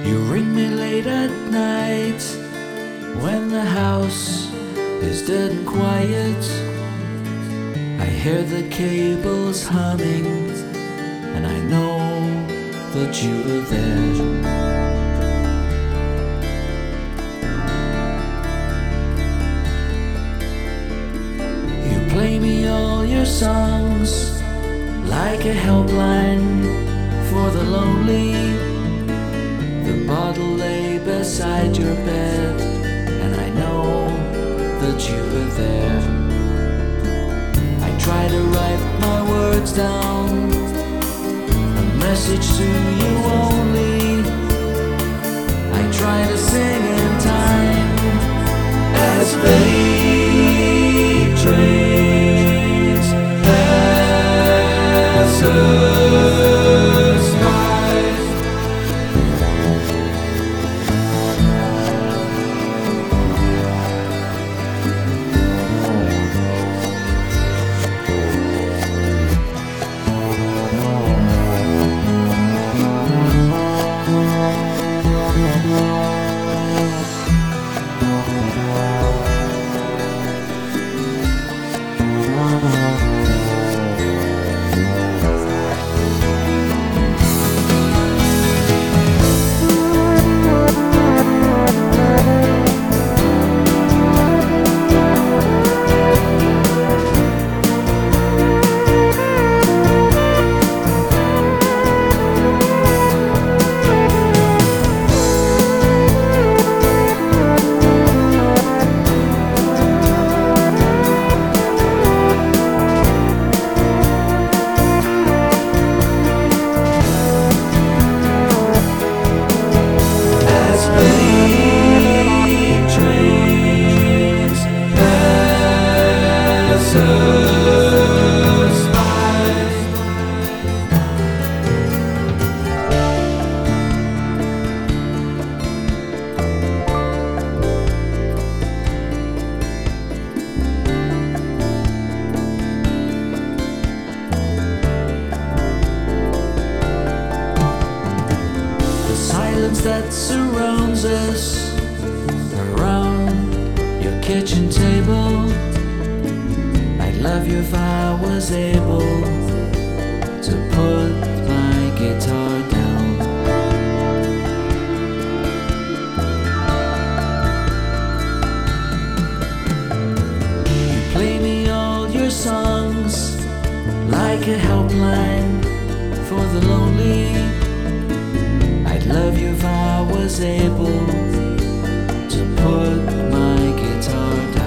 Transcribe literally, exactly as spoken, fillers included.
You ring me late at night when the house is dead and quiet. I hear the cables humming and I know that you are there. You play me all your songs like a helpline for the lonely. The bottle lay beside your bed and I know that you were there. I try to write my words down, a message to you only. I try to sing in time as fate trains pass us by. That surrounds us around your kitchen table. I'd love you if I was able to put my guitar down. You play me all your songs like a helpline for the lonely. I'd love you if I was able to put my guitar down.